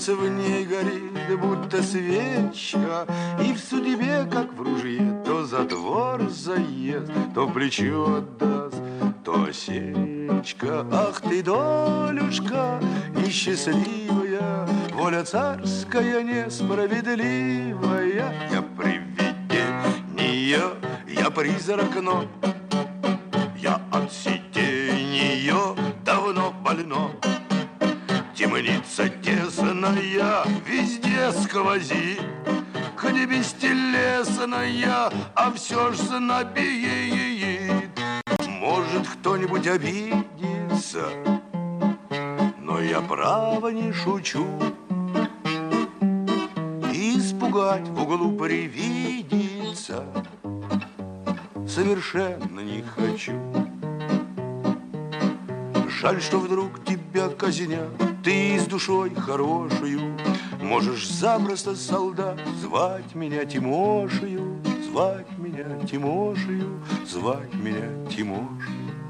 Солнце в ней горит, будто свечка, и в судьбе, как в ружье, то за двор заест, то плечо отдаст, то осечка. Ах ты, долюшка, несчастливая, воля царская несправедливая. Я привидение, я призрак, но я от сиденья давно больно. Темница тесная, везде сквозит, хоть и бестелесная, а все ж знобеет. Может, кто-нибудь обидится, но я право не шучу. Испугать в углу привидится совершенно не хочу. Жаль, что вдруг тебя казнят, ты с душой хорошую можешь запросто, солдат, звать меня Тимошею, звать меня Тимошею, звать меня Тимошею.